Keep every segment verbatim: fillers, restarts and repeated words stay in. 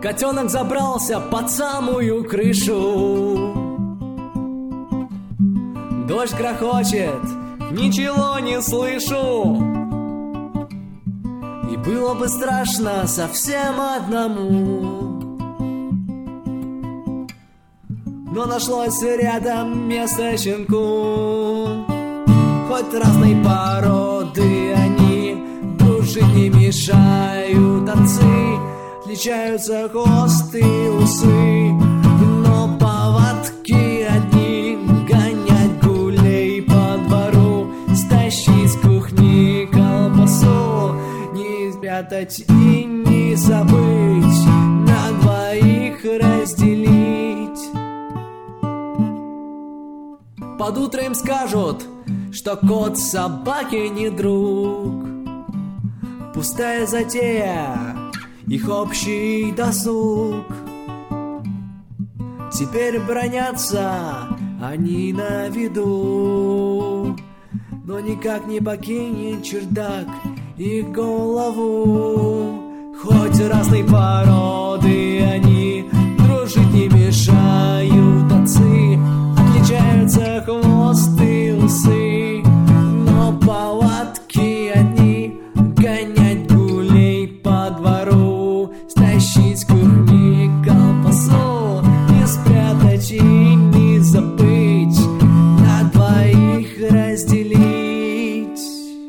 Котенок забрался под самую крышу. Дождь грохочет, ничего не слышу. И было бы страшно совсем одному. Но нашлось рядом место щенку. Хоть разной породы они, дружить не мешают отцы. Отличаются хвост и усы, но повадки одни. Гонять гулей по двору, стащить с кухни колбасу, не спрятать и не забыть, на двоих разделить. Под утро им скажут, что кот собаке не друг. Пустая затея, их общий досуг. Теперь бронятся они на виду, но никак не покинет чердак их голову. Хоть разной породы они, дружить не мешают отцы. Отличаются хвост и усы, но повадки одни. Гонять гулей по двору, стащить с кухни колбасу, не спрятать и не забыть, на двоих разделить.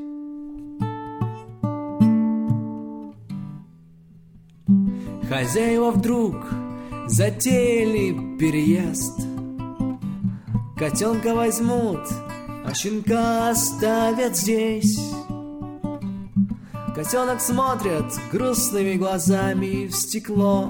Хозяева вдруг затеяли переезд. Котенка возьмут, а щенка оставят здесь. Котенок смотрит грустными глазами в стекло.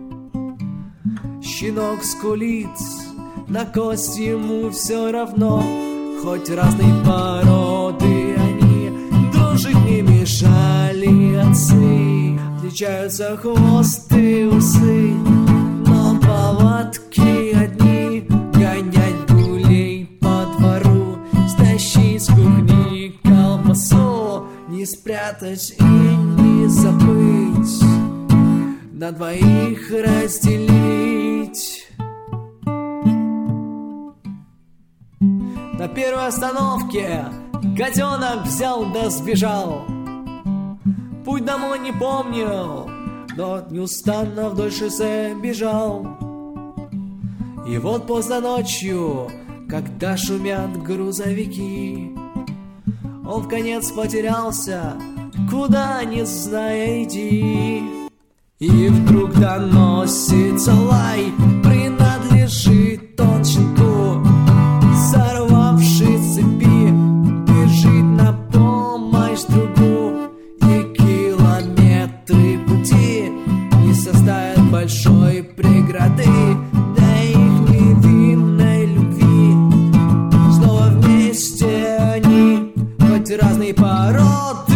Щенок скулит, на кость ему все равно. Хоть разной породы они, дружить не мешали отцы. Отличаются хвост и усы, но повадки одни. Гонять гулей по двору, стащить с кухни колбасу, не спрятать и не забыть, на двоих разделить. На первой остановке котенок взял да сбежал. Путь домой не помнил, но неустанно вдоль шоссе бежал. И вот поздно ночью, когда шумят грузовики, он вконец потерялся, куда не зная иди. И вдруг доносится лай, принадлежит он щенку. Сорвавший с цепи, бежит на помощь другу. И километры пути не составят большой преграды для их невинной любви. Снова вместе они, хоть разные породы